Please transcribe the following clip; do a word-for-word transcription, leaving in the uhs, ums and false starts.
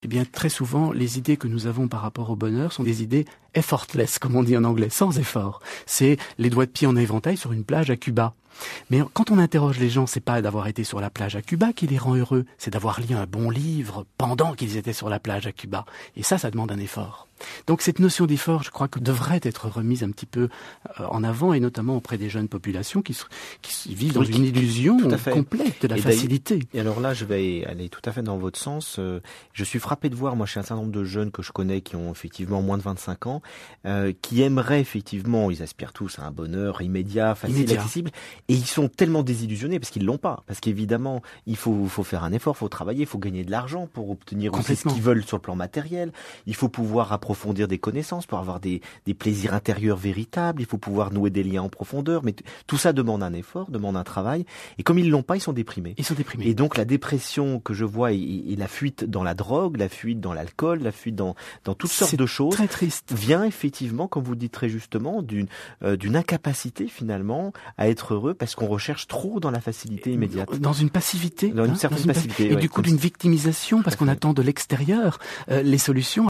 Eh bien, très souvent, les idées que nous avons par rapport au bonheur sont des idées effortless, comme on dit en anglais, sans effort. C'est les doigts de pied en éventail sur une plage à Cuba. Mais quand on interroge les gens, c'est pas d'avoir été sur la plage à Cuba qui les rend heureux, c'est d'avoir lu un bon livre pendant qu'ils étaient sur la plage à Cuba. Et ça, ça demande un effort. Donc cette notion d'effort, je crois que devrait être remise un petit peu en avant, et notamment auprès des jeunes populations qui, qui vivent dans oui, une illusion complète de la et facilité. Et alors là, je vais aller tout à fait dans votre sens. Je suis frappé de voir, moi, chez un certain nombre de jeunes que je connais qui ont effectivement moins de vingt-cinq ans, euh, qui aimeraient effectivement, ils aspirent tous à un bonheur immédiat, facile, immédiat. accessible, et ils sont tellement désillusionnés parce qu'ils l'ont pas. Parce qu'évidemment, il faut, faut faire un effort, il faut travailler, il faut gagner de l'argent pour obtenir aussi ce qu'ils veulent sur le plan matériel. Il faut pouvoir approfondir des connaissances pour avoir des, des plaisirs intérieurs véritables. Il faut pouvoir nouer des liens en profondeur. Mais t- tout ça demande un effort, demande un travail. Et comme ils l'ont pas, ils sont déprimés. Ils sont déprimés. Et donc la dépression que je vois et, et la fuite dans la drogue, la fuite dans l'alcool, la fuite dans, dans toutes sortes C'est de choses, très triste. vient effectivement, comme vous le dites très justement, d'une, euh, d'une incapacité finalement à être heureux parce qu'on recherche trop dans la facilité immédiate. Dans une passivité. Dans une hein, certaine dans une passivité. Et ouais, du coup d'une victimisation parce qu'on attend de l'extérieur euh, les solutions.